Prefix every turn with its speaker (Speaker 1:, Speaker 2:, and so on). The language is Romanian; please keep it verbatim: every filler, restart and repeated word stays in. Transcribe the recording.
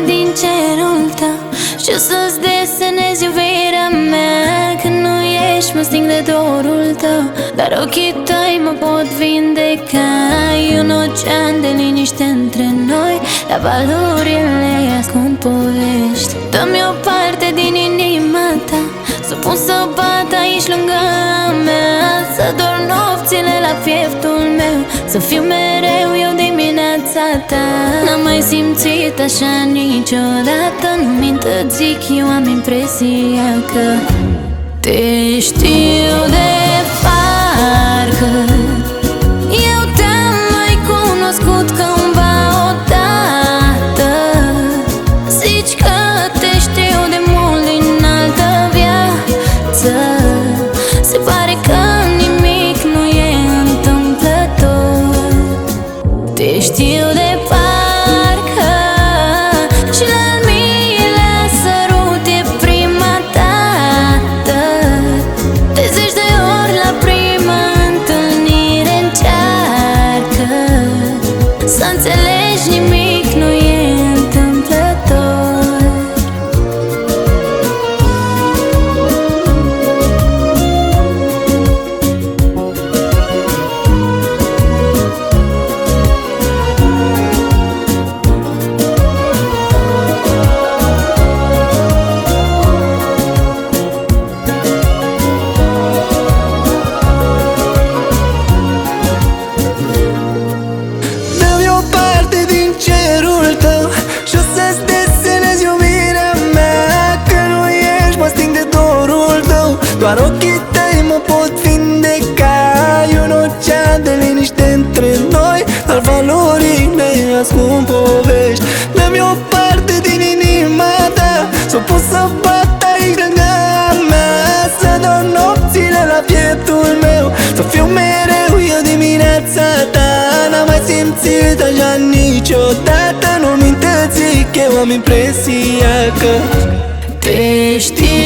Speaker 1: din cerul tău și o să-ți desenez iubirea mea. Când nu ești, mă sting de dorul tău, dar ochii tăi mă pot vindeca. E un ocean de liniște între noi, dar valorile ascund povești. Dă-mi o parte din inima ta, să pun să bat aici lângă a mea, să dorm nopțile la pieptul meu, să fiu mereu eu dimineața ta. N-am mai simțit așa niciodată, nu-mi întârzic, eu am impresia că te știu de parcă eu te-am mai cunoscut cândva odată. Zici că te știu de mult din altă viață, se pare că nimic nu e întâmplător. Te știu de parcă și la-al miilea sărut e prima dată. De zeci de ori la prima întâlnire încearcă să înțelegi, nimic nu e întâmplător.
Speaker 2: Dă-mi o parte din cerul tău și o să-ți desenez iubirea mea. Când nu ești, mă sting de dorul tău, doar ochii tăi mă pot vindeca. E un ocean de liniște între noi, dar valorile ascund povești. Dă-mi o parte din inima ta, să pot să bat aici lângă a mea, să dorm nopțile la pieptul meu, să fiu mereu eu dimineața ta. N-am mai simțit așa niciodată, nu-mi întârzic, eu am impresia că
Speaker 1: Te știu